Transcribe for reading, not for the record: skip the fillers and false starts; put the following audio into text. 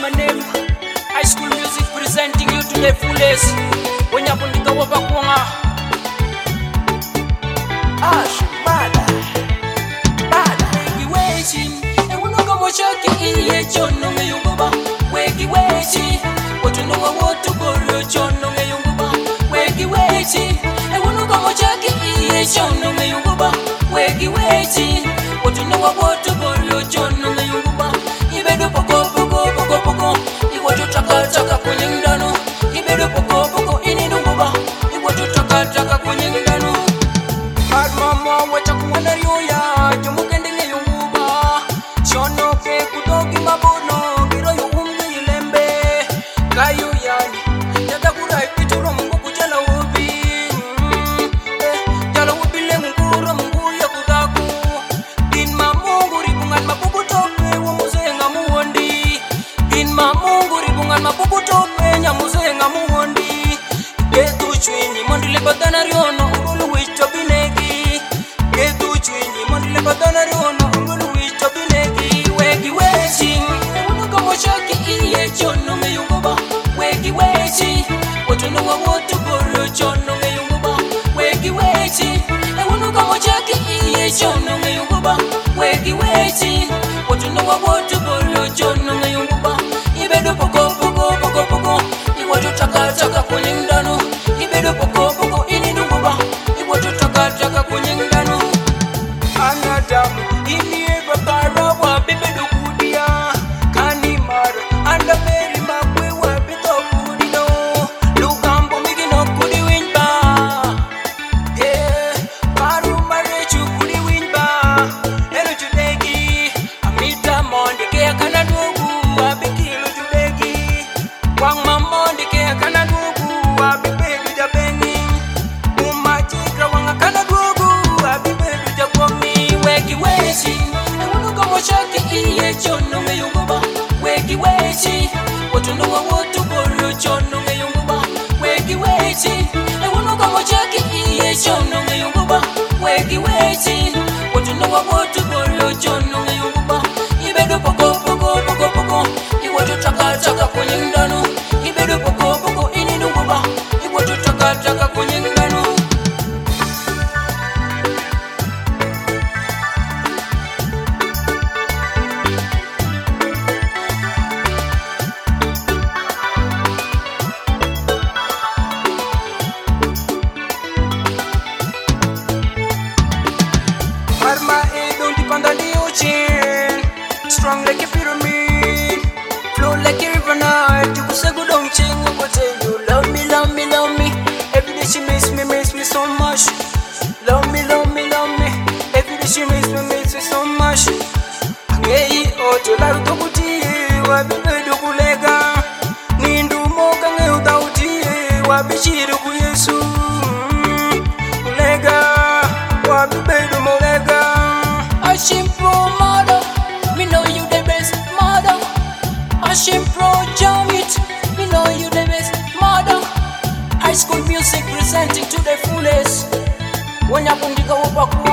my name. High School Music presenting you to the fullest. When you put the wapa kuanga. Bada We waiting. And we no go mo shaki iye chono me yunguba. Weki waiting. What you know what to go chono me yunguba. Weki waiting. And we no go mo shaki iye chono me yunguba. Weki waiting. What you know what to go chono me yunguba. Ibedo poko iwatu taka kwenye ndano. Ibedo poko ini nunguba. Iwatu taka kwenye ndano. Bad mama wacha kuenda rioya. Jumuke ndenge yunguba. Shono ke kutoki mabono. Giro yungu ilembe. Kayo yani yata kurai pituro mungu kujala ubi. Jala ubi le munguro mungu ya kutaku. Din mamungu ribungan mabubu tope wamuzenga muhondi. Din mamungu ribungan mabubu tope nyamuzenga muhondi. Getu chwinyi mondile badana riono ungulu wicho binegi. Getu chwinyi mondile badana riono ungulu wicho binegi. Wegi wezi unuka moshaki iye chono me yunguba. Wegi wezi watuno wa wotu boro chono me yunguba. Wegi wezi unuka moshaki iye chono me yunguba. Wegi wezi watuno wa wotu boro chono me yunguba. Ibedo poko iwatu taka kwenye ndano. Ibedo poko ini nunguba. Iwatu taka kwenye ndano. Anadamu ini eba para wa bibedo kudia. Kani mara anda meri makwe wa bito kudino. Lukambo migino kudi winba. Yeah, paru marechu kudi winba. Eno judegi amita monde kea kana dugu abikilu judegi. Wang mamonde kea kana dugu abibedu jabengi. Umachikra wanga kana dugu abibedu jagomi. Weki wezi unuka moshaki iye chono me yunguba. Weki wezi watuno wa wotu boro chono me yunguba. Weki wezi unuka moshaki iye chono me yunguba. Weki wezi watuno wa wotu boro chono me yunguba. Ibedo poko iwatu taka kwenye ndano. Ibedo poko ini nunguba. Iwatu taka kwenye ndano. Arma e don't depend on the ocean. Strong like a pyramid, flow like a river night. You say good on chain, I go tell you love me. Every day she makes me so much. Love me. Every day she makes me so much. Ngei oto la utokuti wa bibedo kulega. Nindu moka nge utauti wa bishiru ku Yesu. Kulega wa bibedo molega. Ashim pro mother, me know you the best mother. Ashim pro Jamit, me know you the best mother. High School Music presenting to the fullest. When you put the go back.